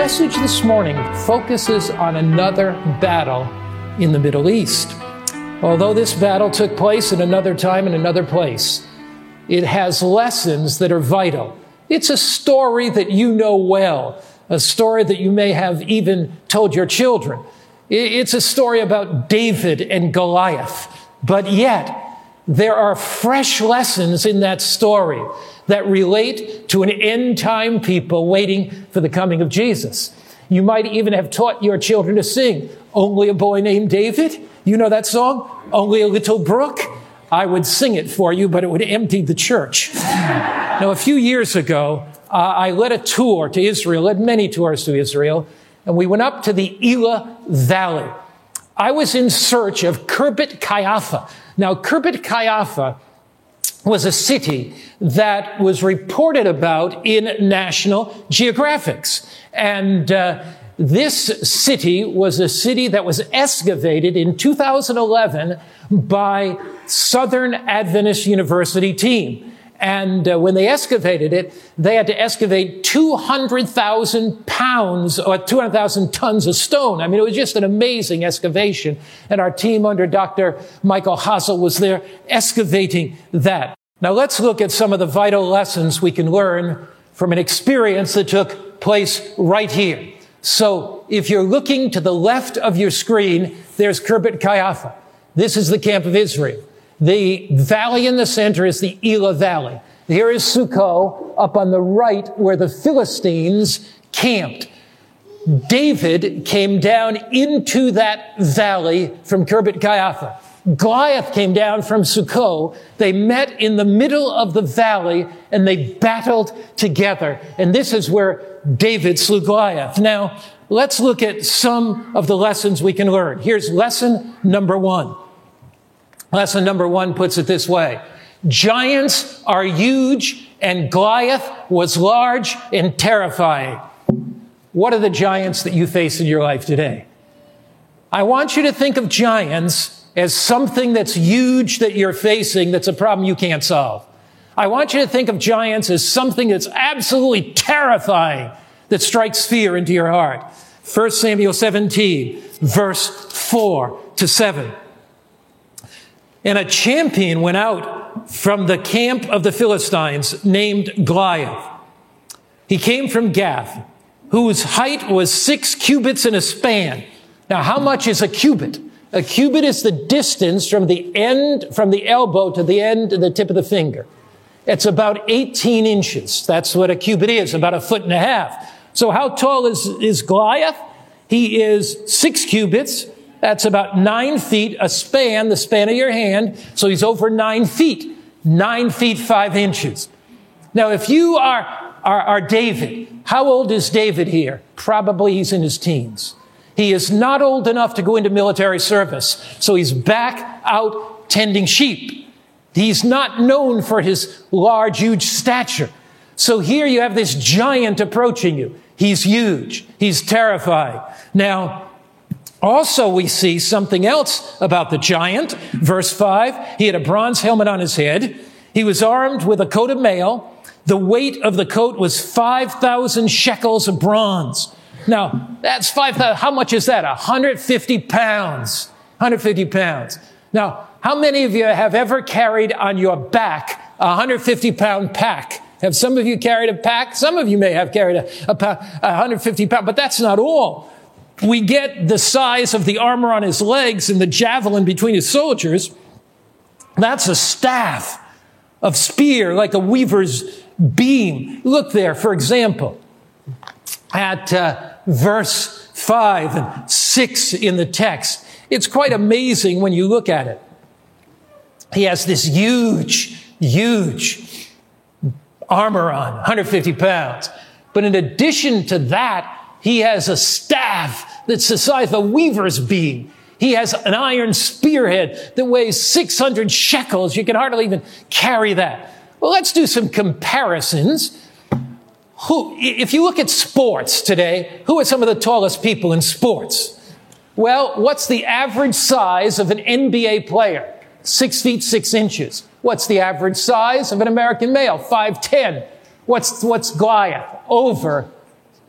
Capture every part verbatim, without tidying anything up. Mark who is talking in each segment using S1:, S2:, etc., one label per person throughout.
S1: message this morning focuses on another battle in the Middle East. Although this battle took place at another time and another place, it has lessons that are vital. It's a story that you know well, a story that you may have even told your children. It's a story about David and Goliath, but yet there are fresh lessons in that story that relate to an end-time people waiting for the coming of Jesus. You might even have taught your children to sing, "Only a Boy Named David." You know that song? "Only a Little Brook." I would sing it for you, but it would empty the church. Now, a few years ago, uh, I led a tour to Israel, led many tours to Israel, and we went up to the Elah Valley. I was in search of Khirbet Qeiyafa. Now, Khirbet Qeiyafa was a city that was reported about in National Geographics. And uh, this city was a city that was excavated in two thousand eleven by Southern Adventist University team. And uh, when they excavated it, they had to excavate two hundred thousand pounds or two hundred thousand tons of stone. I mean, it was just an amazing excavation. And our team under Doctor Michael Hazel was there excavating that. Now let's look at some of the vital lessons we can learn from an experience that took place right here. So if you're looking to the left of your screen, there's Khirbet Qeiyafa. This is the camp of Israel. The valley in the center is the Elah Valley. Here is Sukkot up on the right where the Philistines camped. David came down into that valley from Khirbet Qeiyafa. Goliath came down from Sukkot. They met in the middle of the valley and they battled together. And this is where David slew Goliath. Now, let's look at some of the lessons we can learn. Here's lesson number one. Lesson number one puts it this way. Giants are huge and Goliath was large and terrifying. What are the giants that you face in your life today? I want you to think of giants as something that's huge that you're facing that's a problem you can't solve. I want you to think of giants as something that's absolutely terrifying that strikes fear into your heart. First Samuel seventeen, verse four to seven. And a champion went out from the camp of the Philistines named Goliath. He came from Gath, whose height was six cubits and a span. Now, how much is a cubit? A cubit is the distance from the end, from the elbow to the end of the tip of the finger. It's about eighteen inches. That's what a cubit is, about a foot and a half. So how tall is, is Goliath? He is six cubits. That's about nine feet, a span, the span of your hand. So he's over nine feet, nine feet, five inches. Now, if you are, are, are David, how old is David here? Probably he's in his teens. He is not old enough to go into military service. So he's back out tending sheep. He's not known for his large, huge stature. So here you have this giant approaching you. He's huge. He's terrifying. Now, also we see something else about the giant. Verse five, he had a bronze helmet on his head. He was armed with a coat of mail. The weight of the coat was five thousand shekels of bronze. Now, that's five thousand. How much is that? one hundred fifty pounds. one hundred fifty pounds. Now, how many of you have ever carried on your back a one hundred fifty pound pack? Have some of you carried a pack? Some of you may have carried a, a, a one hundred fifty pound, but that's not all. We get the size of the armor on his legs and the javelin between his soldiers. That's a staff of spear, like a weaver's beam. Look there, for example, at uh, verse five and six in the text. It's quite amazing when you look at it. He has this huge, huge armor on, one hundred fifty pounds. But in addition to that, he has a staff that's the size of a weaver's beam. He has an iron spearhead that weighs six hundred shekels. You can hardly even carry that. Well, let's do some comparisons. Who, if you look at sports today, who are some of the tallest people in sports? Well, what's the average size of an N B A player? Six feet, six inches. What's the average size of an American male? Five ten. What's, what's Goliath? Over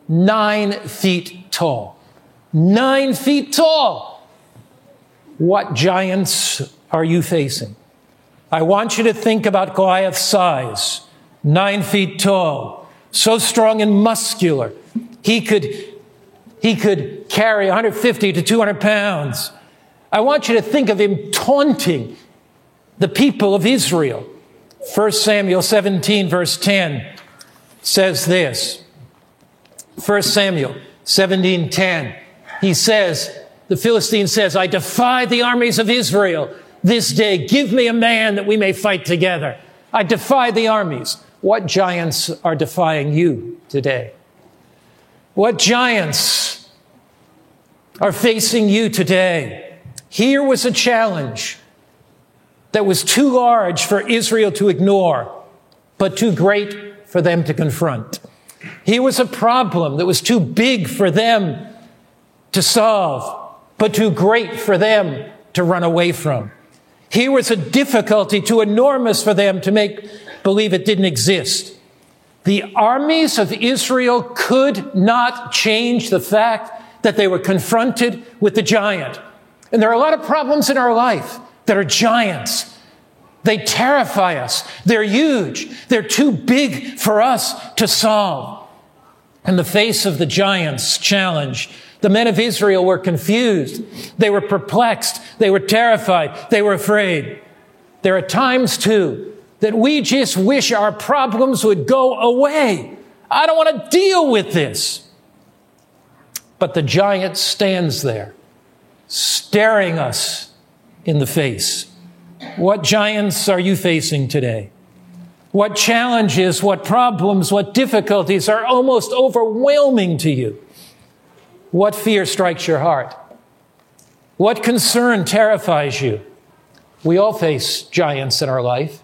S1: nine feet tall. Nine feet tall. What giants are you facing? I want you to think about Goliath's size. Nine feet tall. So strong and muscular. He could, he could carry one hundred fifty to two hundred pounds. I want you to think of him taunting the people of Israel. First Samuel seventeen, verse ten says this. First Samuel seventeen ten. He says, the Philistine says, I defy the armies of Israel this day. Give me a man that we may fight together. I defy the armies. What giants are defying you today? What giants are facing you today? Here was a challenge that was too large for Israel to ignore, but too great for them to confront. Here was a problem that was too big for them to solve, but too great for them to run away from. Here was a difficulty too enormous for them to make believe it didn't exist. The armies of Israel could not change the fact that they were confronted with the giant. And there are a lot of problems in our life that are giants. They terrify us. They're huge. They're too big for us to solve. In the face of the giant's challenge, the men of Israel were confused. They were perplexed. They were terrified. They were afraid. There are times, too, that we just wish our problems would go away. I don't want to deal with this. But the giant stands there, staring us in the face. What giants are you facing today? What challenges, what problems, what difficulties are almost overwhelming to you? What fear strikes your heart? What concern terrifies you? We all face giants in our life.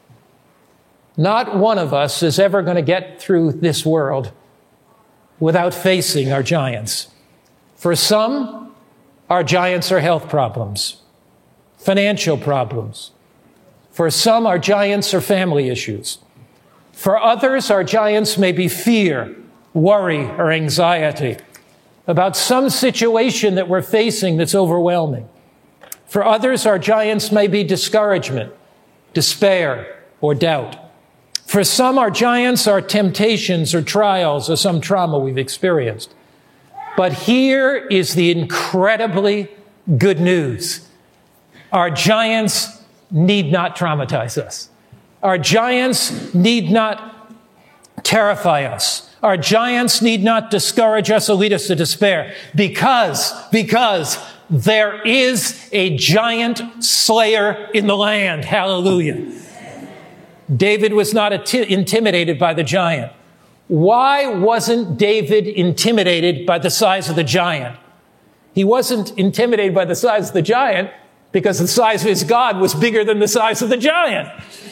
S1: Not one of us is ever going to get through this world without facing our giants. For some, our giants are health problems, financial problems. For some, our giants are family issues. For others, our giants may be fear, worry, or anxiety about some situation that we're facing that's overwhelming. For others, our giants may be discouragement, despair, or doubt. For some, our giants are temptations or trials or some trauma we've experienced. But here is the incredibly good news. Our giants need not traumatize us. Our giants need not terrify us. Our giants need not discourage us or lead us to despair. Because, because there is a giant slayer in the land. Hallelujah. David was not ati- intimidated by the giant. Why wasn't David intimidated by the size of the giant? He wasn't intimidated by the size of the giant because the size of his God was bigger than the size of the giant.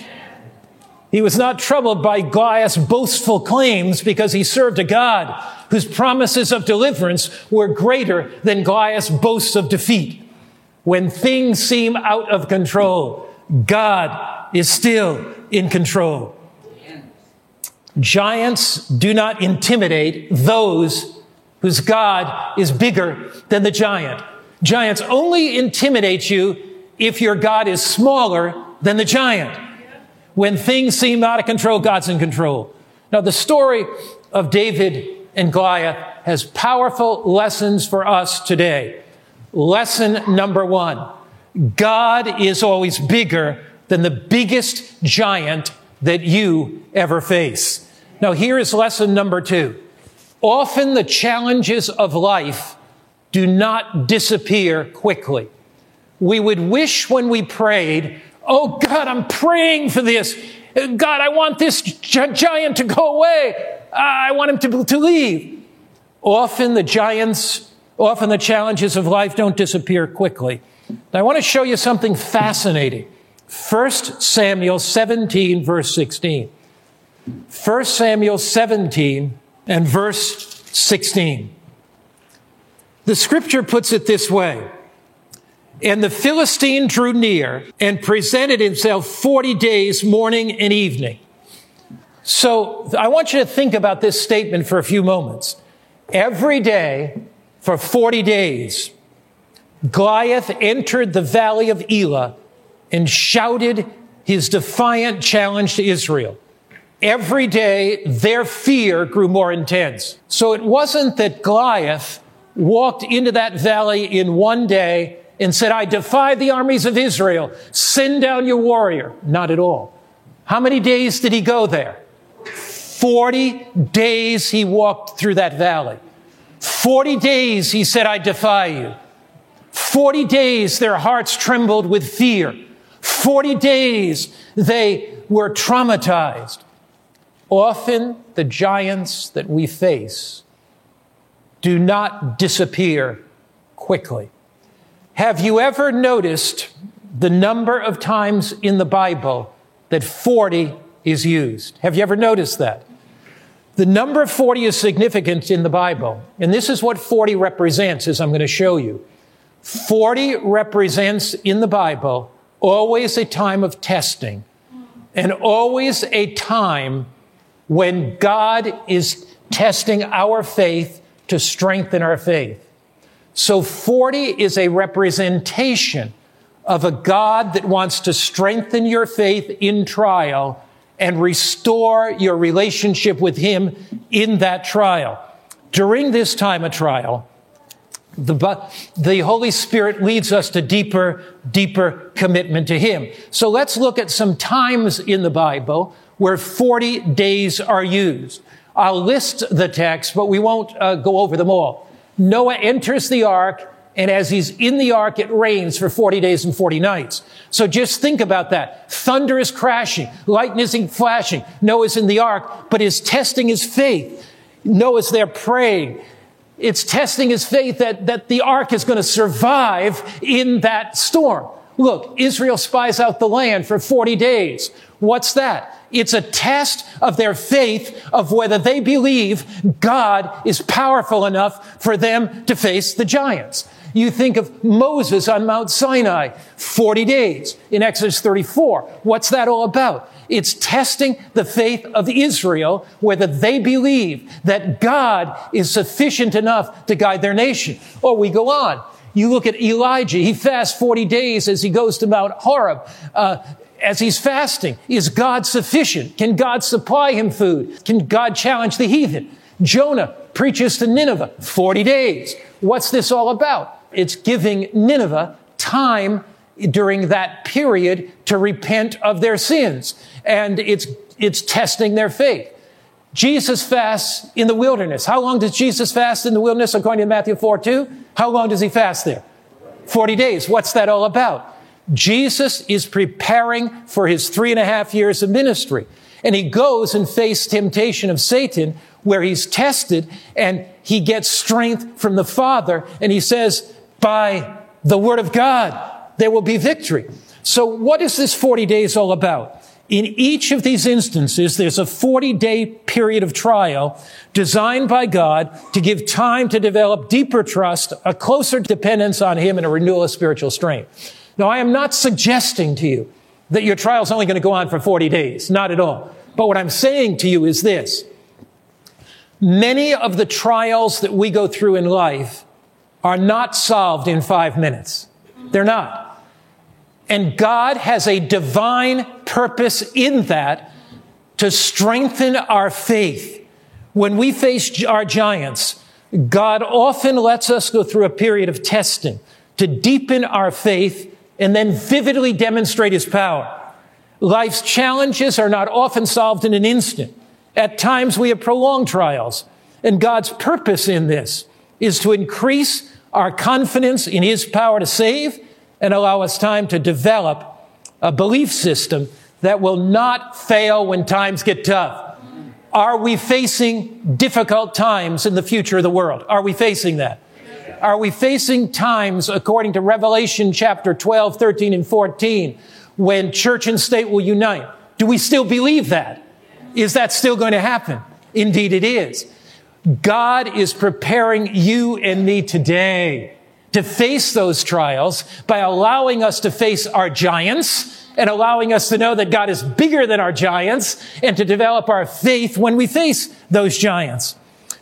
S1: He was not troubled by Goliath's boastful claims because he served a God whose promises of deliverance were greater than Goliath's boasts of defeat. When things seem out of control, God is still in control. Giants do not intimidate those whose God is bigger than the giant. Giants only intimidate you if your God is smaller than the giant. When things seem out of control, God's in control. Now, the story of David and Goliath has powerful lessons for us today. Lesson number one, God is always bigger than the biggest giant that you ever face. Now, here is lesson number two. Often the challenges of life do not disappear quickly. We would wish when we prayed, oh God, I'm praying for this. God, I want this gi- giant to go away. I want him to, to leave. Often the giants, often the challenges of life don't disappear quickly. Now, I want to show you something fascinating. First Samuel seventeen, verse sixteen. First Samuel seventeen and verse sixteen. The scripture puts it this way. And the Philistine drew near and presented himself forty days, morning and evening. So I want you to think about this statement for a few moments. Every day for forty days, Goliath entered the valley of Elah and shouted his defiant challenge to Israel. Every day, their fear grew more intense. So it wasn't that Goliath walked into that valley in one day and said, I defy the armies of Israel. Send down your warrior. Not at all. How many days did he go there? Forty days he walked through that valley. Forty days he said, I defy you. Forty days their hearts trembled with fear. Forty days they were traumatized. Often the giants that we face do not disappear quickly. Have you ever noticed the number of times in the Bible that forty is used? Have you ever noticed that? The number forty is significant in the Bible, and this is what forty represents, as I'm going to show you. forty represents in the Bible always a time of testing, and always a time when God is testing our faith to strengthen our faith. So forty is a representation of a God that wants to strengthen your faith in trial and restore your relationship with Him in that trial. During this time of trial, the, the Holy Spirit leads us to deeper, deeper commitment to Him. So let's look at some times in the Bible where forty days are used. I'll list the text, but we won't uh, go over them all. Noah enters the ark, and as he's in the ark, it rains for forty days and forty nights. So just think about that. Thunder is crashing. Lightning is flashing. Noah's in the ark, but is testing his faith. Noah's there praying. It's testing his faith that, that the ark is going to survive in that storm. Look, Israel spies out the land for forty days. What's that? It's a test of their faith of whether they believe God is powerful enough for them to face the giants. You think of Moses on Mount Sinai, forty days in Exodus thirty-four. What's that all about? It's testing the faith of Israel, whether they believe that God is sufficient enough to guide their nation. Or we go on. You look at Elijah. He fasts forty days as he goes to Mount Horeb. Uh, as he's fasting, is God sufficient? Can God supply him food? Can God challenge the heathen? Jonah preaches to Nineveh, forty days. What's this all about? It's giving Nineveh time during that period to repent of their sins. And it's, it's testing their faith. Jesus fasts in the wilderness. How long does Jesus fast in the wilderness according to Matthew four two? How long does he fast there? forty days. What's that all about? Jesus is preparing for his three and a half years of ministry. And he goes and faces temptation of Satan, where he's tested and he gets strength from the Father. And he says, by the word of God, there will be victory. So what is this forty days all about? In each of these instances, there's a forty-day period of trial designed by God to give time to develop deeper trust, a closer dependence on Him, and a renewal of spiritual strength. Now, I am not suggesting to you that your trial is only going to go on for forty days. Not at all. But what I'm saying to you is this. Many of the trials that we go through in life are not solved in five minutes. They're not. And God has a divine purpose in that to strengthen our faith. When we face our giants, God often lets us go through a period of testing to deepen our faith and then vividly demonstrate His power. Life's challenges are not often solved in an instant. At times we have prolonged trials. And God's purpose in this is to increase our confidence in His power to save and allow us time to develop a belief system that will not fail when times get tough. Are we facing difficult times in the future of the world? Are we facing that? Are we facing times, according to Revelation chapter twelve, thirteen, and fourteen, when church and state will unite? Do we still believe that? Is that still going to happen? Indeed it is. God is preparing you and me today to face those trials by allowing us to face our giants and allowing us to know that God is bigger than our giants and to develop our faith when we face those giants.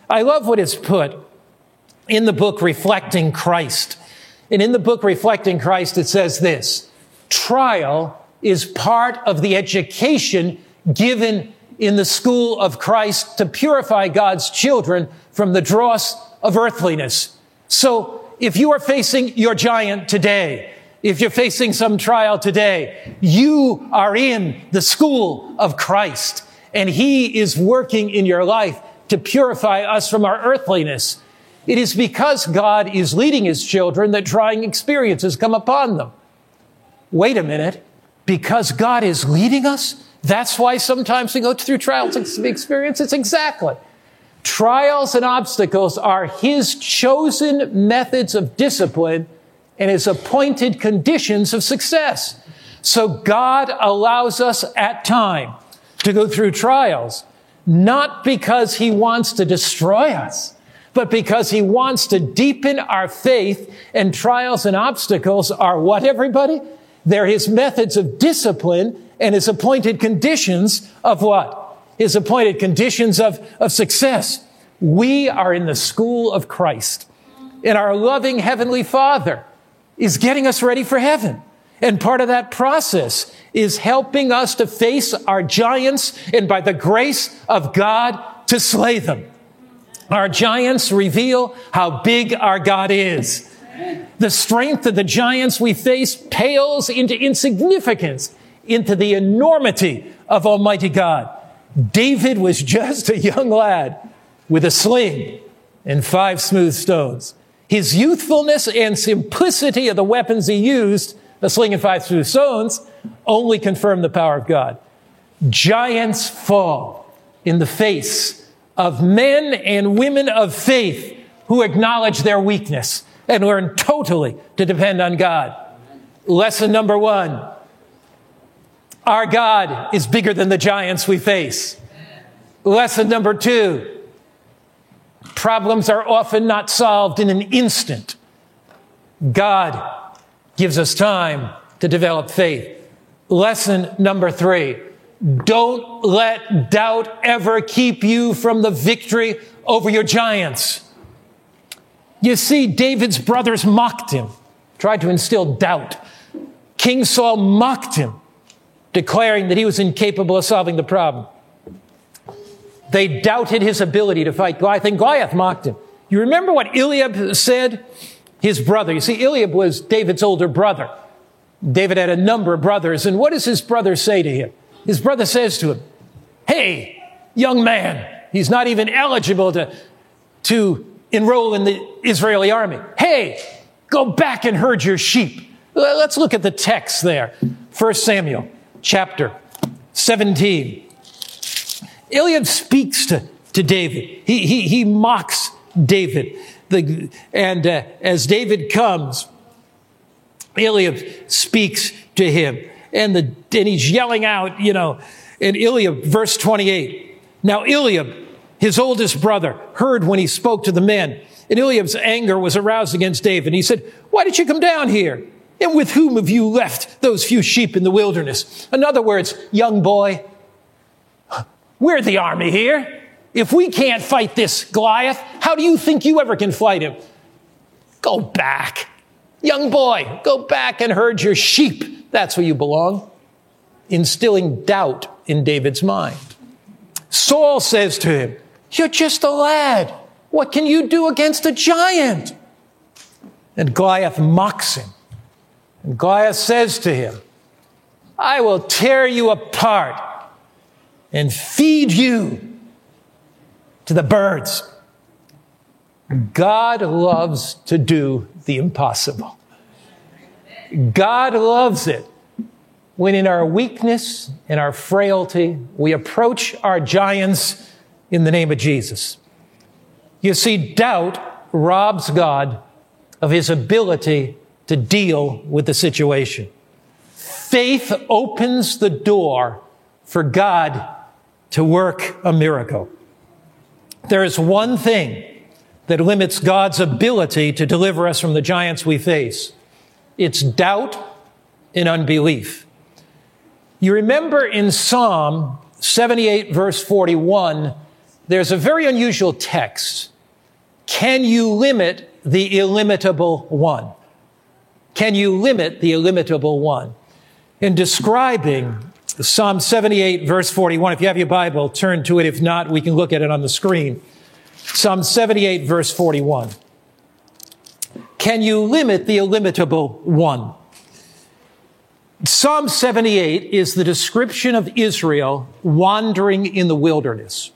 S1: I love what is put in the book Reflecting Christ. And in the book Reflecting Christ, it says this: trial is part of the education given in the school of Christ to purify God's children from the dross of earthliness. So if you are facing your giant today, if you're facing some trial today, you are in the school of Christ, and he is working in your life to purify us from our earthliness. It is because God is leading his children that trying experiences come upon them. Wait a minute. Because God is leading us, that's why sometimes we go through trials and experiences? Exactly. Trials and obstacles are his chosen methods of discipline and his appointed conditions of success. So God allows us at time to go through trials, not because he wants to destroy us, but because he wants to deepen our faith. And trials and obstacles are what, everybody? They're his methods of discipline and his appointed conditions of what? His appointed conditions of, of success. We are in the school of Christ, and our loving Heavenly Father is getting us ready for heaven. And part of that process is helping us to face our giants and by the grace of God to slay them. Our giants reveal how big our God is. The strength of the giants we face pales into insignificance, into the enormity of Almighty God. David was just a young lad with a sling and five smooth stones. His youthfulness and simplicity of the weapons he used, a sling and five smooth stones, only confirmed the power of God. Giants fall in the face of men and women of faith who acknowledge their weakness and learn totally to depend on God. Lesson number one: our God is bigger than the giants we face. Lesson number two: problems are often not solved in an instant. God gives us time to develop faith. Lesson number three: don't let doubt ever keep you from the victory over your giants. You see, David's brothers mocked him, tried to instill doubt. King Saul mocked him, declaring that he was incapable of solving the problem. They doubted his ability to fight Goliath, and Goliath mocked him. You remember what Eliab said? His brother. You see, Eliab was David's older brother. David had a number of brothers, and what does his brother say to him? His brother says to him, "Hey, young man," he's not even eligible to, to enroll in the Israeli army. "Hey, go back and herd your sheep." Let's look at the text there. First Samuel chapter seventeen. Eliab speaks to, to David. He, he, he mocks David. The, and uh, as David comes, Eliab speaks to him. And, the, and he's yelling out, you know, in Eliab, verse twenty-eight. Now Eliab, his oldest brother, heard when he spoke to the men. And Eliab's anger was aroused against David. He said, "Why did you come down here? And with whom have you left those few sheep in the wilderness?" In other words, young boy, we're the army here. If we can't fight this Goliath, how do you think you ever can fight him? Go back. Young boy, go back and herd your sheep. That's where you belong. Instilling doubt in David's mind. Saul says to him, "You're just a lad. What can you do against a giant?" And Goliath mocks him. And Goliath says to him, "I will tear you apart and feed you to the birds." God loves to do the impossible. God loves it when in our weakness and our frailty, we approach our giants in the name of Jesus. You see, doubt robs God of his ability to deal with the situation. Faith opens the door for God to work a miracle. There is one thing that limits God's ability to deliver us from the giants we face. It's doubt and unbelief. You remember in Psalm seventy-eight, verse forty-one, there's a very unusual text. Can you limit the illimitable one? Can you limit the illimitable one? In describing Psalm seventy-eight, verse forty-one, if you have your Bible, turn to it. If not, we can look at it on the screen. Psalm seventy-eight, verse forty-one. Can you limit the illimitable one? Psalm seventy-eight is the description of Israel wandering in the wilderness.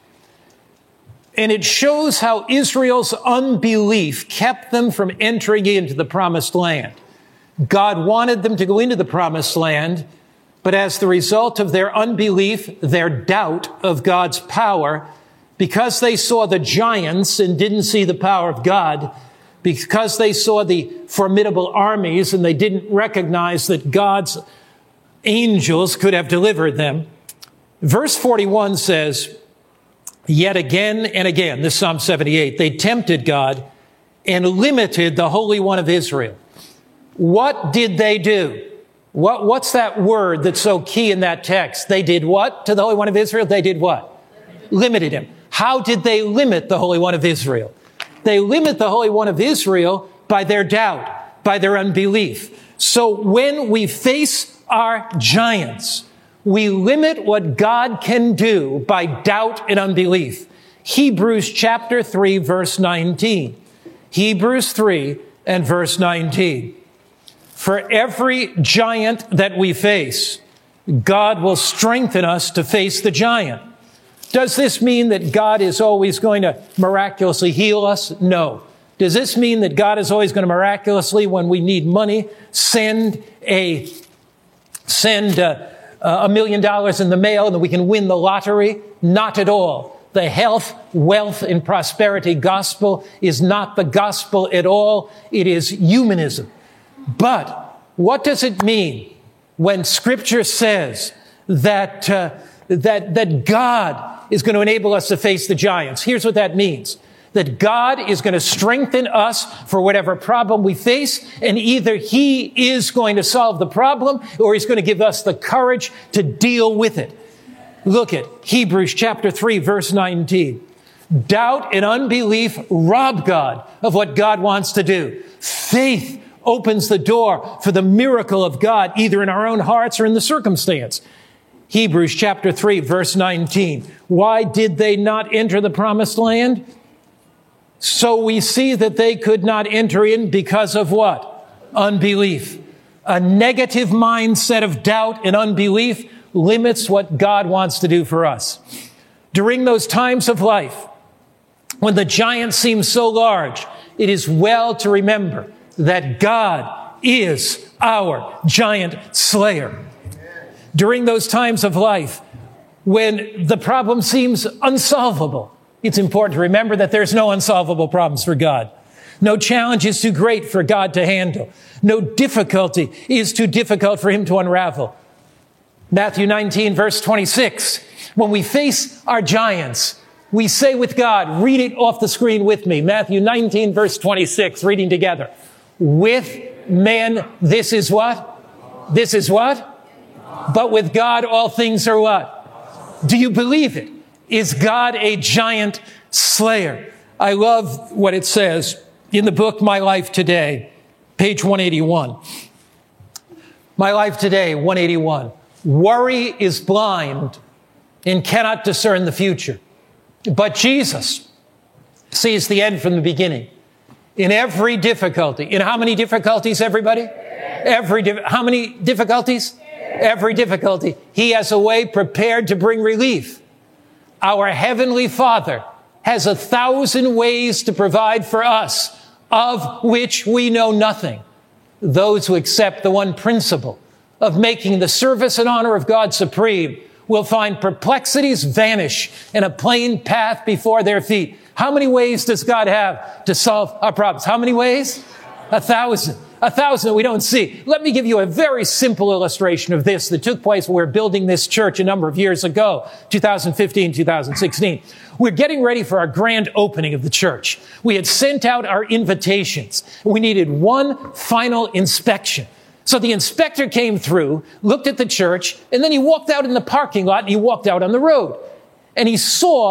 S1: And it shows how Israel's unbelief kept them from entering into the promised land. God wanted them to go into the promised land, but as the result of their unbelief, their doubt of God's power, because they saw the giants and didn't see the power of God, because they saw the formidable armies and they didn't recognize that God's angels could have delivered them. Verse forty-one says, yet again and again, this is Psalm seventy-eight, they tempted God and limited the Holy One of Israel. What did they do? What, what's that word that's so key in that text? They did what to the Holy One of Israel? They did what? Limited, limited him. How did they limit the Holy One of Israel? They limit the Holy One of Israel by their doubt, by their unbelief. So when we face our giants, we limit what God can do by doubt and unbelief. Hebrews chapter three, verse nineteen. Hebrews three and verse nineteen. For every giant that we face, God will strengthen us to face the giant. Does this mean that God is always going to miraculously heal us? No. Does this mean that God is always going to miraculously, when we need money, send a send a, a million dollars in the mail and that we can win the lottery? Not at all. The health, wealth, and prosperity gospel is not the gospel at all. It is humanism. But what does it mean when Scripture says that uh, that that God is going to enable us to face the giants? Here's what that means. That God is going to strengthen us for whatever problem we face, and either He is going to solve the problem or He's going to give us the courage to deal with it. Look at Hebrews chapter three, verse nineteen. Doubt and unbelief rob God of what God wants to do. Faith opens the door for the miracle of God, either in our own hearts or in the circumstance. Hebrews chapter three, verse nineteen. Why did they not enter the promised land? So we see that they could not enter in because of what? Unbelief. A negative mindset of doubt and unbelief limits what God wants to do for us. During those times of life, when the giant seems so large, it is well to remember that God is our giant slayer. During those times of life, when the problem seems unsolvable, it's important to remember that there's no unsolvable problems for God. No challenge is too great for God to handle. No difficulty is too difficult for Him to unravel. Matthew nineteen, verse twenty-six. When we face our giants, we say with God, read it off the screen with me. Matthew nineteen, verse twenty-six, reading together. With men, this is what? This is what? But with God, all things are what? Do you believe it? Is God a giant slayer? I love what it says in the book, My Life Today, page one eighty-one. My Life Today, one eighty-one. Worry is blind and cannot discern the future. But Jesus sees the end from the beginning. In every difficulty. In how many difficulties, everybody? Every di- How many difficulties? Every difficulty. He has a way prepared to bring relief. Our Heavenly Father has a thousand ways to provide for us, of which we know nothing. Those who accept the one principle of making the service and honor of God supreme will find perplexities vanish and a plain path before their feet. How many ways does God have to solve our problems? How many ways? A thousand. A thousand that we don't see. Let me give you a very simple illustration of this that took place when we were building this church a number of years ago, two thousand fifteen, two thousand sixteen. We're getting ready for our grand opening of the church. We had sent out our invitations. We needed one final inspection. So the inspector came through, looked at the church, and then he walked out in the parking lot and he walked out on the road. And he saw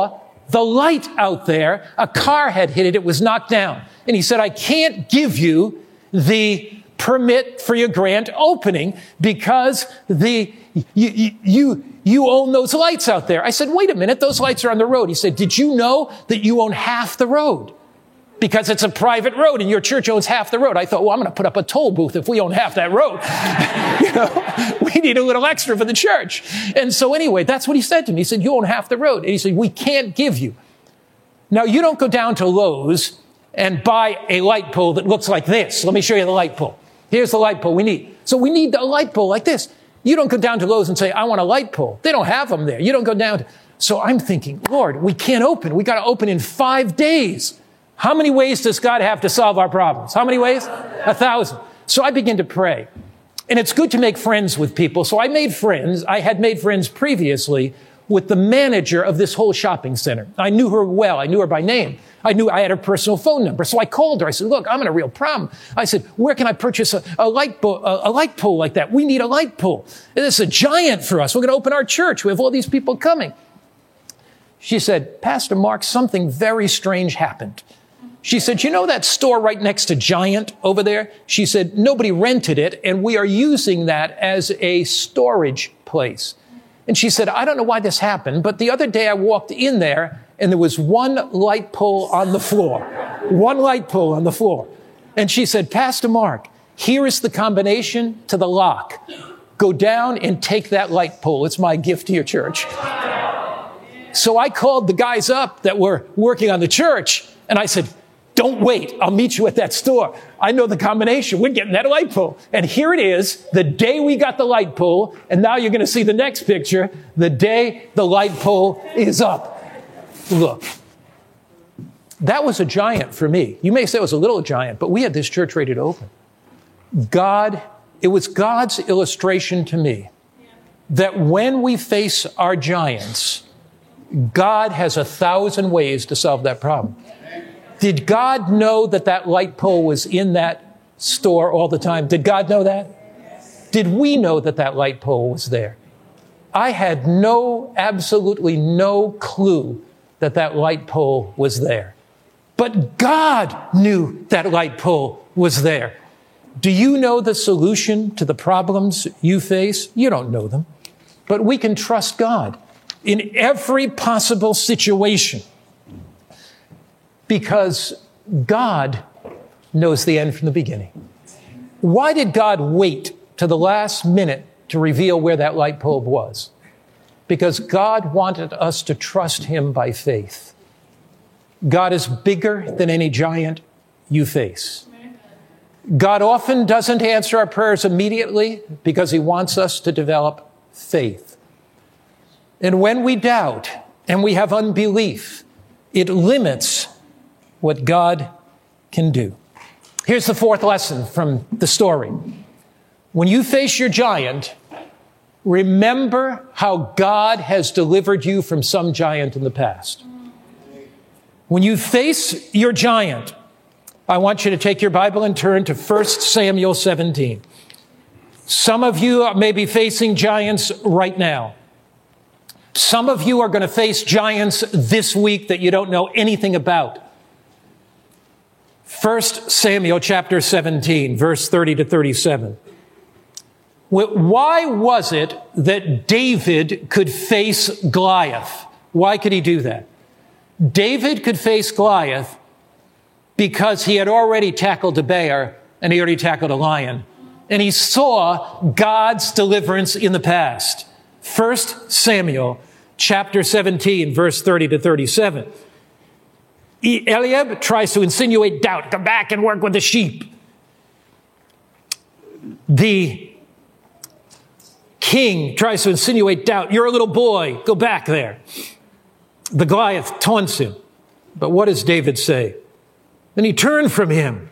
S1: the light out there, a car had hit it. It was knocked down. And he said, I can't give you the permit for your grand opening because the you, you, you own those lights out there. I said, wait a minute, those lights are on the road. He said, did you know that you own half the road? Because it's a private road and your church owns half the road. I thought, well, I'm going to put up a toll booth if we own half that road. You know, we need a little extra for the church. And so anyway, that's what he said to me. He said, you own half the road. And he said, we can't give you. Now, you don't go down to Lowe's and buy a light pole that looks like this. Let me show you the light pole. Here's the light pole we need. So we need a light pole like this. You don't go down to Lowe's and say, I want a light pole. They don't have them there. You don't go down to... So I'm thinking, Lord, we can't open. We got to open in five days. How many ways does God have to solve our problems? How many ways? A thousand. So I begin to pray. And it's good to make friends with people. So I made friends. I had made friends previously with the manager of this whole shopping center. I knew her well. I knew her by name. I knew I had her personal phone number. So I called her. I said, look, I'm in a real problem. I said, where can I purchase a, a light pole, a, a light pole like that? We need a light pole. It's a giant for us. We're going to open our church. We have all these people coming. She said, Pastor Mark, something very strange happened. She said, you know that store right next to Giant over there? She said, nobody rented it, and we are using that as a storage place. And she said, I don't know why this happened, but the other day I walked in there, and there was one light pole on the floor. One light pole on the floor. And she said, Pastor Mark, here is the combination to the lock. Go down and take that light pole. It's my gift to your church. So I called the guys up that were working on the church, and I said, don't wait. I'll meet you at that store. I know the combination. We're getting that light pole. And here it is, the day we got the light pole. And now you're going to see the next picture, the day the light pole is up. Look, that was a giant for me. You may say it was a little giant, but we had this church ready to open. God, it was God's illustration to me that when we face our giants, God has a thousand ways to solve that problem. Did God know that that light pole was in that store all the time? Did God know that? Yes. Did we know that that light pole was there? I had no, absolutely no clue that that light pole was there. But God knew that light pole was there. Do you know the solution to the problems you face? You don't know them. But we can trust God in every possible situation. Because God knows the end from the beginning. Why did God wait to the last minute to reveal where that light bulb was? Because God wanted us to trust Him by faith. God is bigger than any giant you face. God often doesn't answer our prayers immediately because He wants us to develop faith. And when we doubt and we have unbelief, it limits what God can do. Here's the fourth lesson from the story. When you face your giant, remember how God has delivered you from some giant in the past. When you face your giant, I want you to take your Bible and turn to First Samuel seventeen. Some of you may be facing giants right now. Some of you are going to face giants this week that you don't know anything about. First Samuel chapter seventeen, verse thirty to thirty-seven. Why was it that David could face Goliath? Why could he do that? David could face Goliath because he had already tackled a bear and he already tackled a lion. And he saw God's deliverance in the past. First Samuel chapter seventeen, verse thirty to thirty-seven. Eliab tries to insinuate doubt. Come back and work with the sheep. The king tries to insinuate doubt. You're a little boy. Go back there. The Goliath taunts him. But what does David say? Then he turned from him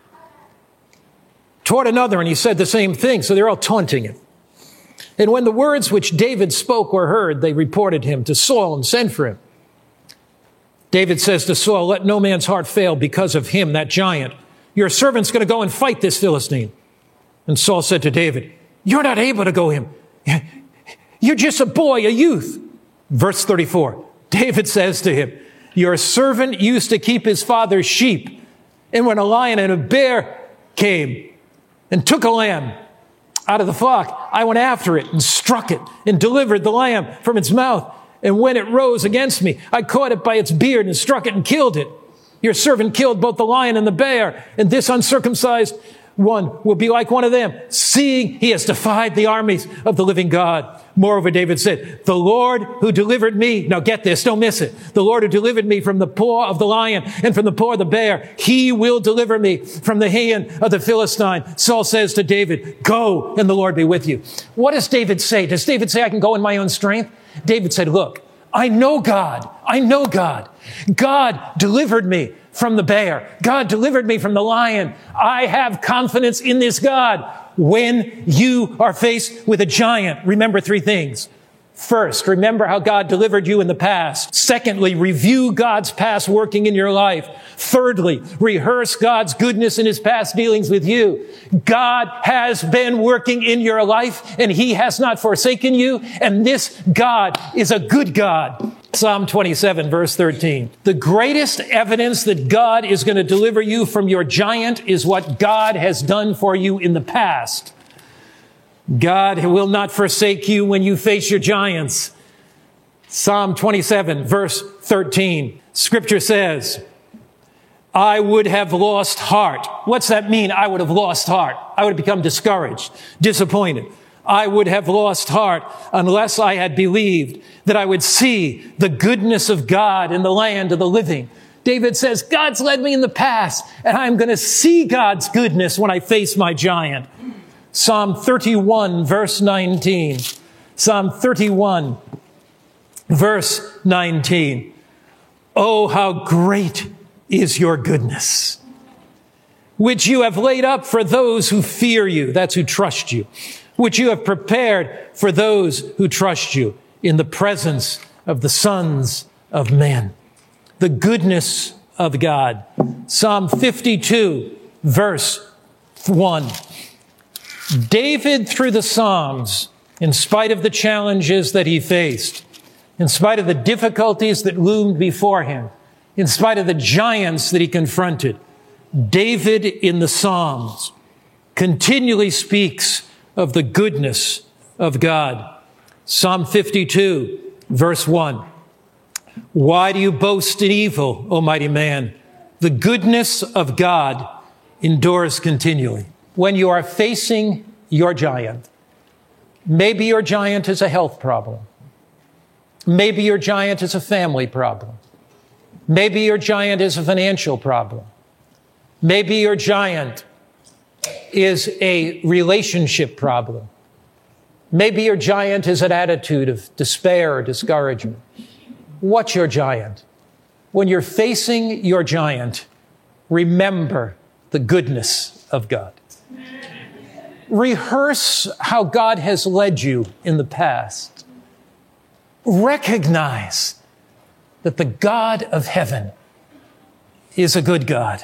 S1: toward another, and he said the same thing. So they're all taunting him. And when the words which David spoke were heard, they reported him to Saul and sent for him. David says to Saul, let no man's heart fail because of him, that giant. Your servant's going to go and fight this Philistine. And Saul said to David, you're not able to go him. You're just a boy, a youth. Verse thirty-four, David says to him, Your servant used to keep his father's sheep. And when a lion and a bear came and took a lamb out of the flock, I went after it and struck it and delivered the lamb from its mouth. And when it rose against me, I caught it by its beard and struck it and killed it. Your servant killed both the lion and the bear, and this uncircumcised one will be like one of them, seeing he has defied the armies of the living God. Moreover, David said, the Lord who delivered me, now get this, don't miss it. The Lord who delivered me from the paw of the lion and from the paw of the bear, he will deliver me from the hand of the Philistine. Saul says to David, go and the Lord be with you. What does David say? Does David say I can go in my own strength? David said, look, I know God. I know God. God delivered me from the bear. God delivered me from the lion. I have confidence in this God. When you are faced with a giant, remember three things. First, remember how God delivered you in the past. Secondly, review God's past working in your life. Thirdly, rehearse God's goodness in his past dealings with you. God has been working in your life, and he has not forsaken you, and this God is a good God. Psalm twenty-seven, verse thirteen. The greatest evidence that God is going to deliver you from your giant is what God has done for you in the past. God will not forsake you when you face your giants. Psalm twenty-seven, verse thirteen. Scripture says, I would have lost heart. What's that mean? I would have lost heart. I would have become discouraged, disappointed. I would have lost heart unless I had believed that I would see the goodness of God in the land of the living. David says, God's led me in the past, and I'm going to see God's goodness when I face my giant. Psalm thirty-one, verse nineteen. Psalm thirty-one, verse nineteen. Oh, how great is your goodness, which you have laid up for those who fear you. That's who trust you. Which you have prepared for those who trust you in the presence of the sons of men. The goodness of God. Psalm fifty-two, verse one. David, through the Psalms, in spite of the challenges that he faced, in spite of the difficulties that loomed before him, in spite of the giants that he confronted, David in the Psalms continually speaks of the goodness of God. Psalm fifty-two, verse one. Why do you boast in evil, O mighty man? The goodness of God endures continually. When you are facing your giant, maybe your giant is a health problem. Maybe your giant is a family problem. Maybe your giant is a financial problem. Maybe your giant is a relationship problem. Maybe your giant is an attitude of despair or discouragement. What's your giant? When you're facing your giant, remember the goodness of God. Rehearse how God has led you in the past. Recognize that the God of heaven is a good God.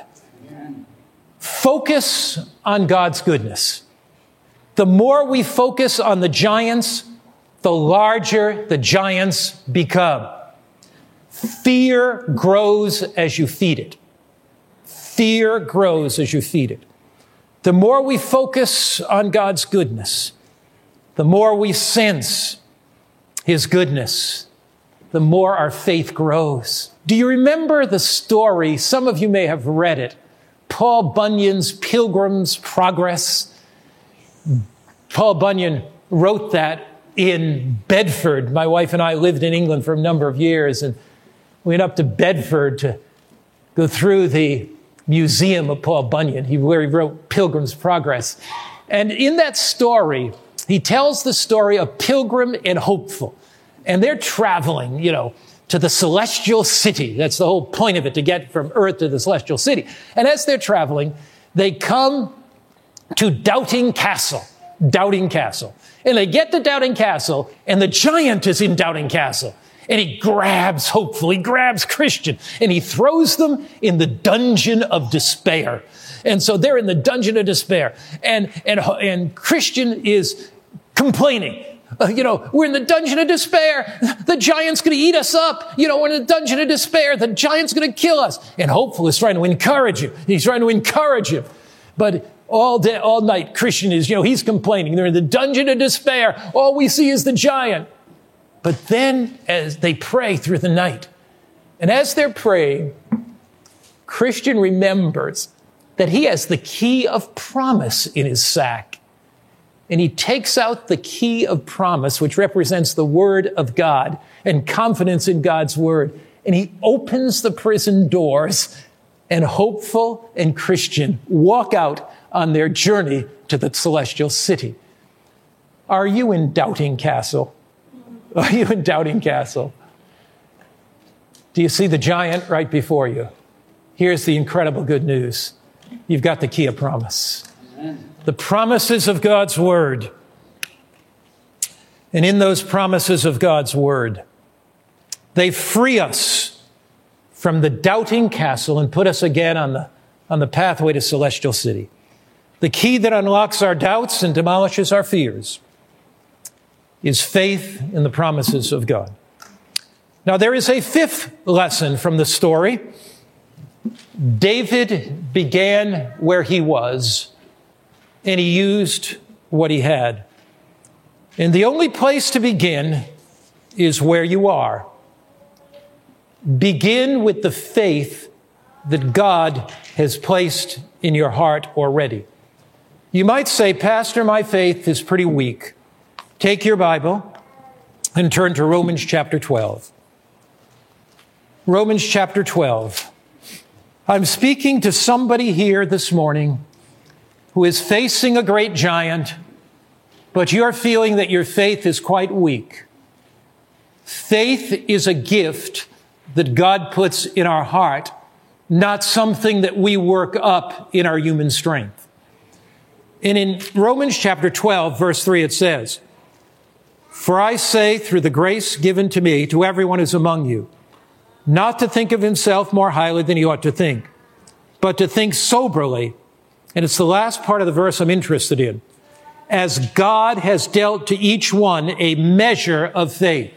S1: Focus on God's goodness. The more we focus on the giants, the larger the giants become. Fear grows as you feed it. Fear grows as you feed it. The more we focus on God's goodness, the more we sense his goodness, the more our faith grows. Do you remember the story? Some of you may have read it. Paul Bunyan's Pilgrim's Progress. Paul Bunyan wrote that in Bedford. My wife and I lived in England for a number of years, and we went up to Bedford to go through the museum of Paul Bunyan, he, where he wrote Pilgrim's Progress. And in that story, he tells the story of Pilgrim and Hopeful. And they're traveling, you know, to the celestial city. That's the whole point of it, to get from earth to the celestial city. And as they're traveling, they come to Doubting Castle. Doubting Castle. And they get to Doubting Castle, and the giant is in Doubting Castle. And he grabs Hopeful, he grabs Christian, and he throws them in the dungeon of despair. And so they're in the dungeon of despair. And, and, and Christian is complaining. Uh, you know, we're in the dungeon of despair. The giant's going to eat us up. You know, we're in the dungeon of despair. The giant's going to kill us. And Hopeful is trying to encourage him. He's trying to encourage him. But all day, all night, Christian is, you know, he's complaining. They're in the dungeon of despair. All we see is the giant. But then as they pray through the night, and as they're praying, Christian remembers that he has the key of promise in his sack. And he takes out the key of promise, which represents the word of God and confidence in God's word. And he opens the prison doors, and Hopeful and Christian walk out on their journey to the celestial city. Are you in Doubting Castle? Are you in Doubting Castle? Do you see the giant right before you? Here's the incredible good news. You've got the key of promise. Amen. The promises of God's word. And in those promises of God's word, they free us from the doubting castle and put us again on the, on the pathway to celestial city. The key that unlocks our doubts and demolishes our fears is faith in the promises of God. Now, there is a fifth lesson from the story. David began where he was, and he used what he had. And the only place to begin is where you are. Begin with the faith that God has placed in your heart already. You might say, Pastor, my faith is pretty weak. Take your Bible and turn to Romans chapter twelve. Romans chapter twelve. I'm speaking to somebody here this morning who is facing a great giant, but you're feeling that your faith is quite weak. Faith is a gift that God puts in our heart, not something that we work up in our human strength. And in Romans chapter twelve, verse three, it says, For I say, through the grace given to me, to everyone who's among you, not to think of himself more highly than he ought to think, but to think soberly. And it's the last part of the verse I'm interested in. As God has dealt to each one a measure of faith.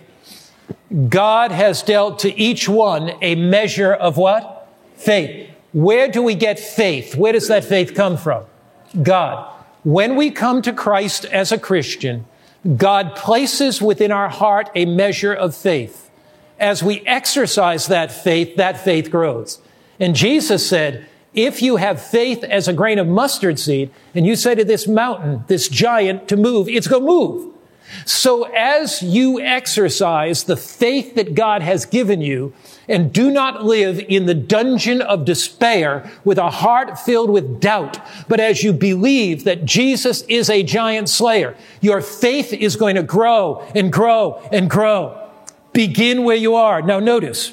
S1: God has dealt to each one a measure of what? Faith. Where do we get faith? Where does that faith come from? God. When we come to Christ as a Christian, God places within our heart a measure of faith. As we exercise that faith, that faith grows. And Jesus said, if you have faith as a grain of mustard seed, and you say to this mountain, this giant, to move, it's going to move. So as you exercise the faith that God has given you, and do not live in the dungeon of despair with a heart filled with doubt, but as you believe that Jesus is a giant slayer, your faith is going to grow and grow and grow. Begin where you are. Now notice,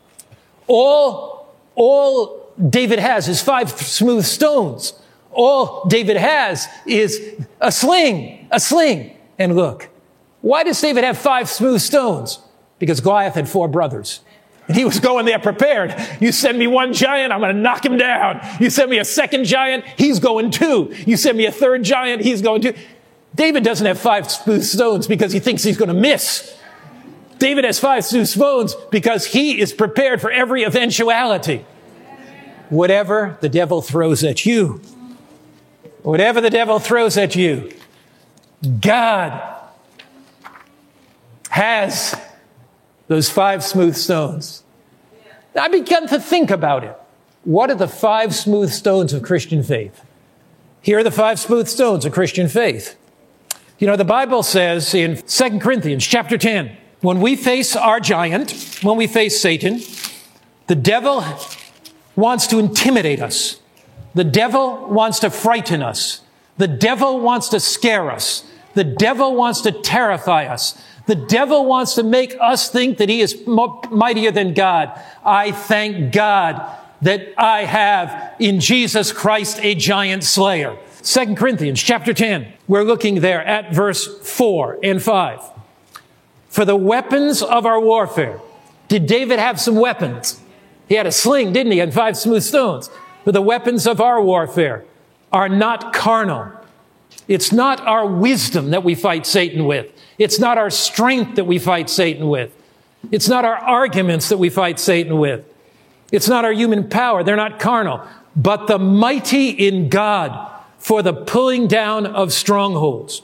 S1: all, all David has is five smooth stones. All David has is a sling, a sling. And look, why does David have five smooth stones? Because Goliath had four brothers. And he was going there prepared. You send me one giant, I'm going to knock him down. You send me a second giant, he's going two. You send me a third giant, he's going two. David doesn't have five smooth stones because he thinks he's going to miss. David has five smooth stones because he is prepared for every eventuality. Whatever the devil throws at you, whatever the devil throws at you, God has those five smooth stones. I began to think about it. What are the five smooth stones of Christian faith? Here are the five smooth stones of Christian faith. You know, the Bible says in Second Corinthians chapter ten, when we face our giant, when we face Satan, the devil wants to intimidate us. The devil wants to frighten us. The devil wants to scare us. The devil wants to terrify us. The devil wants to make us think that he is mightier than God. I thank God that I have in Jesus Christ a giant slayer. Second Corinthians chapter ten. We're looking there at verse four and five. For the weapons of our warfare. Did David have some weapons? He had a sling, didn't he? And five smooth stones. For the weapons of our warfare are not carnal, It's not our wisdom that we fight Satan with. It's not our strength that we fight Satan with. It's not our arguments that we fight Satan with. It's not our human power. They're not carnal. But the mighty in God for the pulling down of strongholds,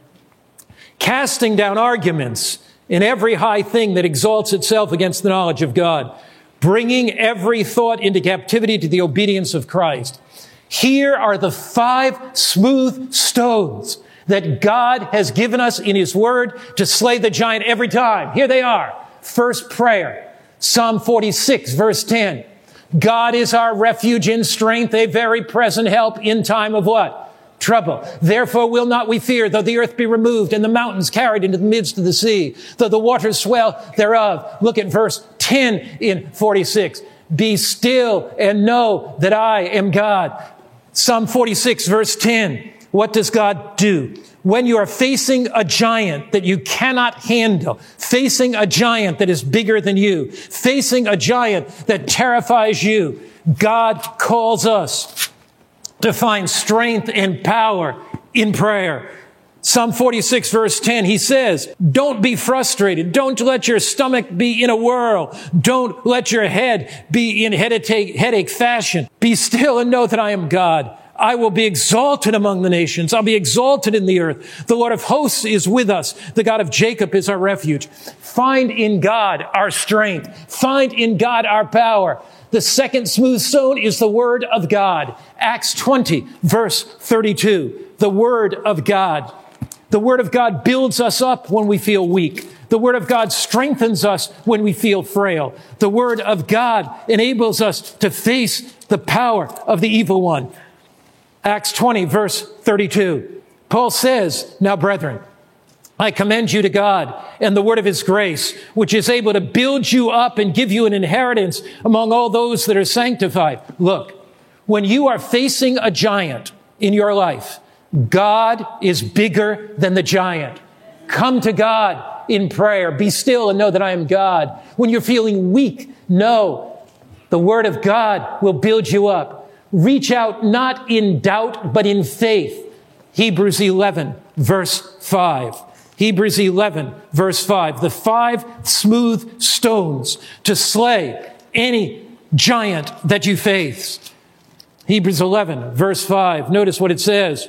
S1: casting down arguments in every high thing that exalts itself against the knowledge of God, bringing every thought into captivity to the obedience of Christ. Here are the five smooth stones that God has given us in His Word to slay the giant every time. Here they are. First prayer, Psalm forty-six, verse ten. God is our refuge and strength, a very present help in time of what? Trouble. Therefore will not we fear, though the earth be removed and the mountains carried into the midst of the sea, though the waters swell thereof. Look at verse ten in forty-six. Be still and know that I am God. Psalm forty-six, verse ten. What does God do? When you are facing a giant that you cannot handle, facing a giant that is bigger than you, facing a giant that terrifies you, God calls us to find strength and power in prayer. Psalm forty-six, verse ten, he says, don't be frustrated. Don't let your stomach be in a whirl. Don't let your head be in headache, headache fashion. Be still and know that I am God. I will be exalted among the nations. I'll be exalted in the earth. The Lord of hosts is with us. The God of Jacob is our refuge. Find in God our strength. Find in God our power. The second smooth stone is the Word of God. Acts twenty, verse thirty-two. The Word of God. The Word of God builds us up when we feel weak. The Word of God strengthens us when we feel frail. The Word of God enables us to face the power of the evil one. Acts twenty, verse thirty-two. Paul says, now, brethren, I commend you to God and the word of His grace, which is able to build you up and give you an inheritance among all those that are sanctified. Look, when you are facing a giant in your life, God is bigger than the giant. Come to God in prayer. Be still and know that I am God. When you're feeling weak, know the word of God will build you up. Reach out not in doubt, but in faith. Hebrews eleven, verse five. Hebrews eleven, verse five. The five smooth stones to slay any giant that you face. Hebrews eleven, verse five. Notice what it says.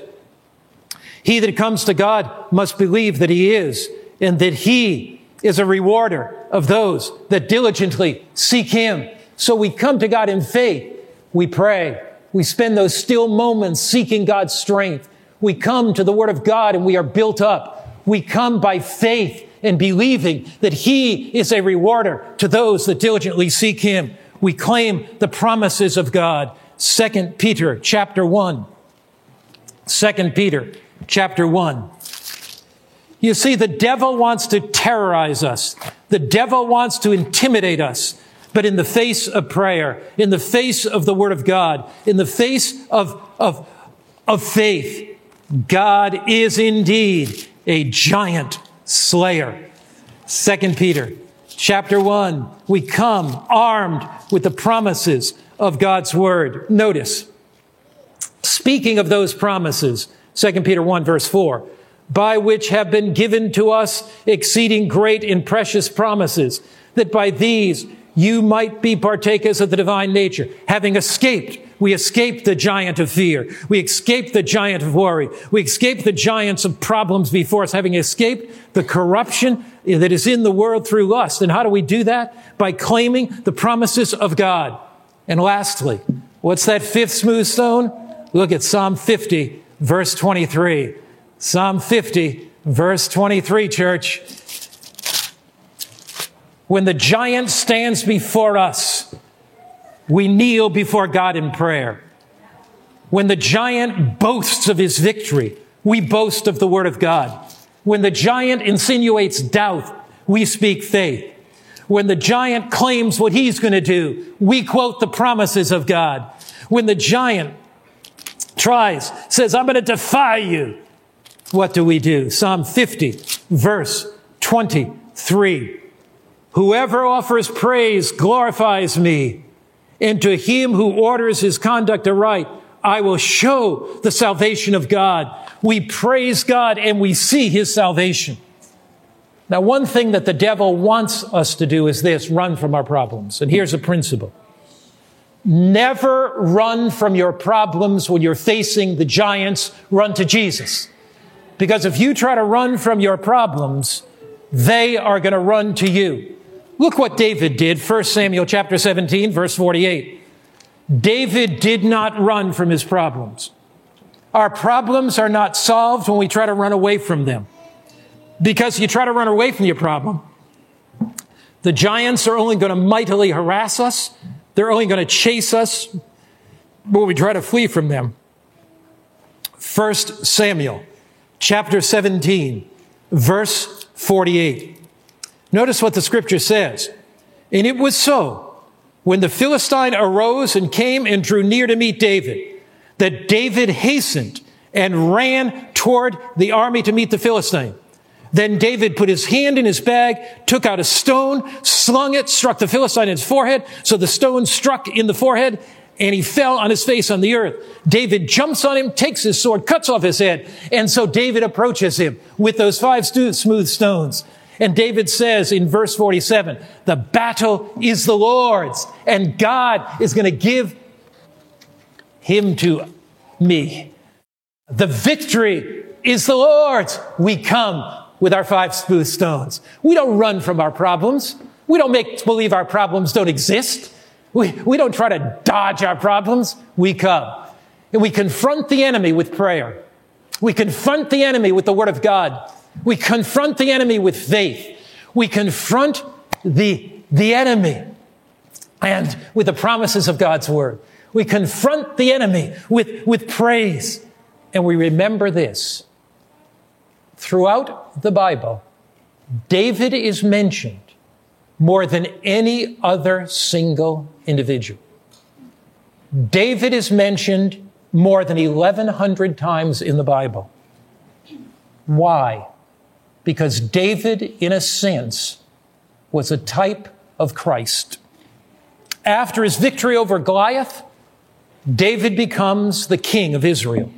S1: He that comes to God must believe that He is, and that He is a rewarder of those that diligently seek Him. So we come to God in faith. We pray. We spend those still moments seeking God's strength. We come to the Word of God and we are built up. We come by faith and believing that He is a rewarder to those that diligently seek Him. We claim the promises of God. Second Peter chapter one. Second Peter chapter one. You see, the devil wants to terrorize us. The devil wants to intimidate us. But in the face of prayer, in the face of the Word of God, in the face of, of, of faith, God is indeed a giant slayer. Second Peter chapter one, we come armed with the promises of God's Word. Notice, speaking of those promises, Second Peter one, verse four, by which have been given to us exceeding great and precious promises, that by these you might be partakers of the divine nature, having escaped. We escaped the giant of fear. We escaped the giant of worry. We escaped the giants of problems before us, having escaped the corruption that is in the world through lust. And how do we do that? By claiming the promises of God. And lastly, what's that fifth smooth stone? Look at Psalm fifty, verse twenty-three. Psalm fifty, verse twenty-three, church. When the giant stands before us, we kneel before God in prayer. When the giant boasts of his victory, we boast of the Word of God. When the giant insinuates doubt, we speak faith. When the giant claims what he's going to do, we quote the promises of God. When the giant tries, says, I'm going to defy you, what do we do? Psalm fifty, verse twenty-three. Whoever offers praise glorifies me, and to him who orders his conduct aright, I will show the salvation of God. We praise God and we see his salvation. Now, one thing that the devil wants us to do is this: run from our problems. And here's a principle. Never run from your problems when you're facing the giants. Run to Jesus. Because if you try to run from your problems, they are going to run to you. Look what David did. First Samuel chapter seventeen, verse forty-eight. David did not run from his problems. Our problems are not solved when we try to run away from them. Because you try to run away from your problem, the giants are only going to mightily harass us. They're only going to chase us when we try to flee from them. First Samuel chapter seventeen, verse forty-eight. Notice what the scripture says. And it was so, when the Philistine arose and came and drew near to meet David, that David hastened and ran toward the army to meet the Philistine. Then David put his hand in his bag, took out a stone, slung it, struck the Philistine in his forehead. So the stone struck in the forehead, and he fell on his face on the earth. David jumps on him, takes his sword, cuts off his head. And so David approaches him with those five smooth stones. And David says in verse forty-seven, the battle is the Lord's, and God is going to give him to me. The victory is the Lord's. We come with our five smooth stones. We don't run from our problems. We don't make believe our problems don't exist. We, we don't try to dodge our problems. We come. And we confront the enemy with prayer. We confront the enemy with the Word of God. We confront the enemy with faith. We confront the, the enemy and with the promises of God's Word. We confront the enemy with, with praise. And we remember this. Throughout the Bible, David is mentioned more than any other single individual. David is mentioned more than eleven hundred times in the Bible. Why? Because David, in a sense, was a type of Christ. After his victory over Goliath, David becomes the king of Israel.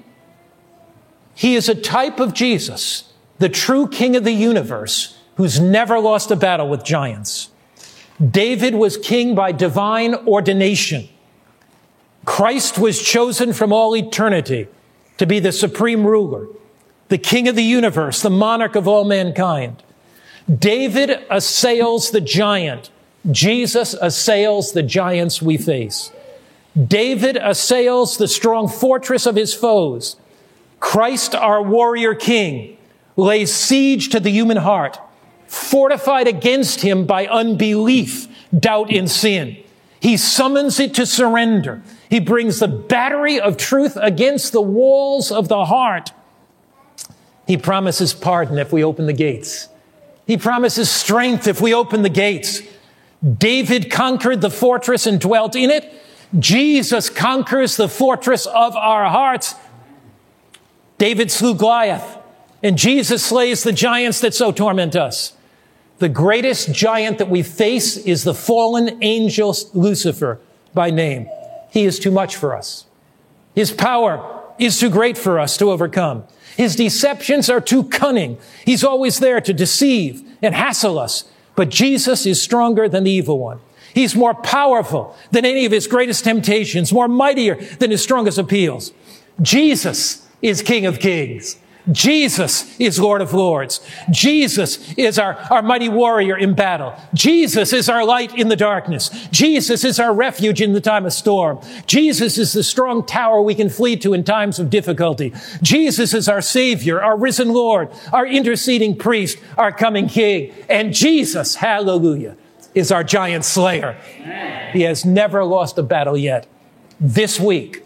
S1: He is a type of Jesus, the true king of the universe, who's never lost a battle with giants. David was king by divine ordination. Christ was chosen from all eternity to be the supreme ruler, the king of the universe, the monarch of all mankind. David assails the giant. Jesus assails the giants we face. David assails the strong fortress of his foes. Christ, our warrior king, lays siege to the human heart, fortified against him by unbelief, doubt, and sin. He summons it to surrender. He brings the battery of truth against the walls of the heart. He promises pardon if we open the gates. He promises strength if we open the gates. David conquered the fortress and dwelt in it. Jesus conquers the fortress of our hearts. David slew Goliath, and Jesus slays the giants that so torment us. The greatest giant that we face is the fallen angel Lucifer by name. He is too much for us. His power is too great for us to overcome. His deceptions are too cunning. He's always there to deceive and hassle us. But Jesus is stronger than the evil one. He's more powerful than any of his greatest temptations, more mightier than his strongest appeals. Jesus is King of Kings. Jesus is Lord of Lords. Jesus is our, our mighty warrior in battle. Jesus is our light in the darkness. Jesus is our refuge in the time of storm. Jesus is the strong tower we can flee to in times of difficulty. Jesus is our Savior, our risen Lord, our interceding priest, our coming King. And Jesus, hallelujah, is our giant slayer. Amen. He has never lost a battle yet. This week,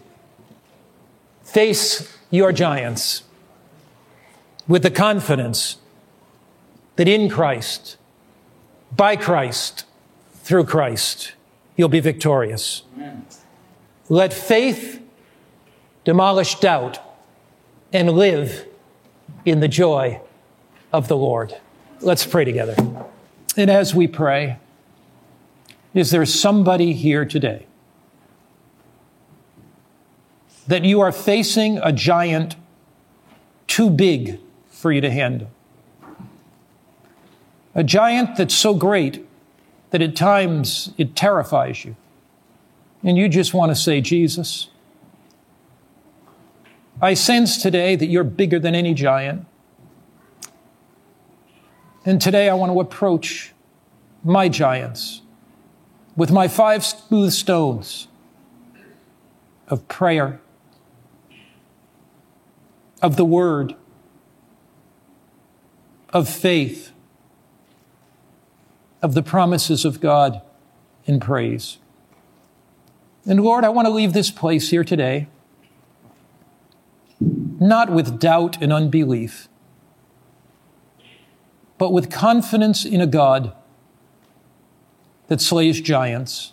S1: face your giants with the confidence that in Christ, by Christ, through Christ, you'll be victorious. Amen. Let faith demolish doubt and live in the joy of the Lord. Let's pray together. And as we pray, is there somebody here today that you are facing a giant too big for you to handle. A giant that's so great that at times it terrifies you. And you just want to say, Jesus, I sense today that you're bigger than any giant. And today I want to approach my giants with my five smooth stones of prayer, of the word, of faith, of the promises of God in praise. And Lord, I want to leave this place here today, not with doubt and unbelief, but with confidence in a God that slays giants.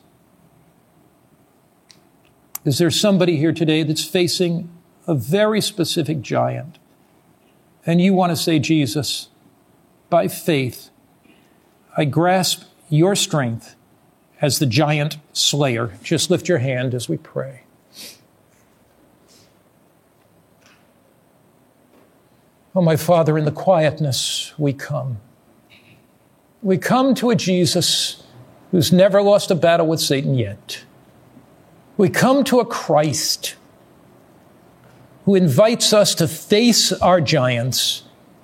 S1: Is there somebody here today that's facing a very specific giant? And you want to say, Jesus, by faith, I grasp your strength as the giant slayer. Just lift your hand as we pray. Oh, my Father, in the quietness we come. We come to a Jesus who's never lost a battle with Satan yet. We come to a Christ who invites us to face our giants.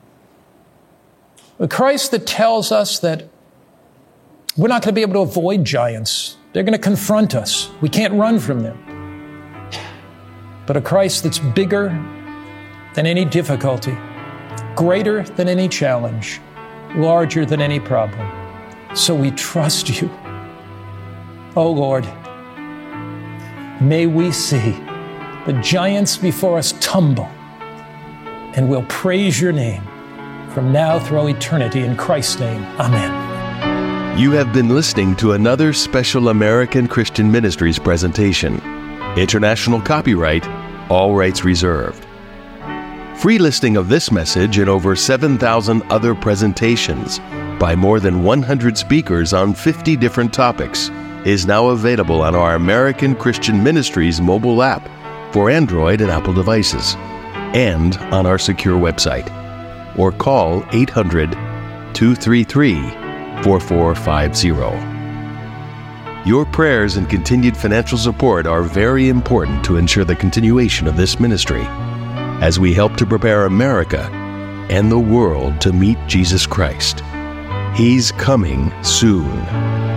S1: A Christ that tells us that we're not going to be able to avoid giants. They're going to confront us. We can't run from them. But a Christ that's bigger than any difficulty, greater than any challenge, larger than any problem. So we trust you. Oh Lord, may we see the giants before us tumble, and we'll praise your name from now through eternity. In Christ's name, amen.
S2: You have been listening to another special American Christian Ministries presentation. International copyright, all rights reserved. Free listing of this message and over seven thousand other presentations by more than one hundred speakers on fifty different topics is now available on our American Christian Ministries mobile app for Android and Apple devices, and on our secure website. Or call eight hundred, two three three, four four five zero. Your prayers and continued financial support are very important to ensure the continuation of this ministry as we help to prepare America and the world to meet Jesus Christ. He's coming soon.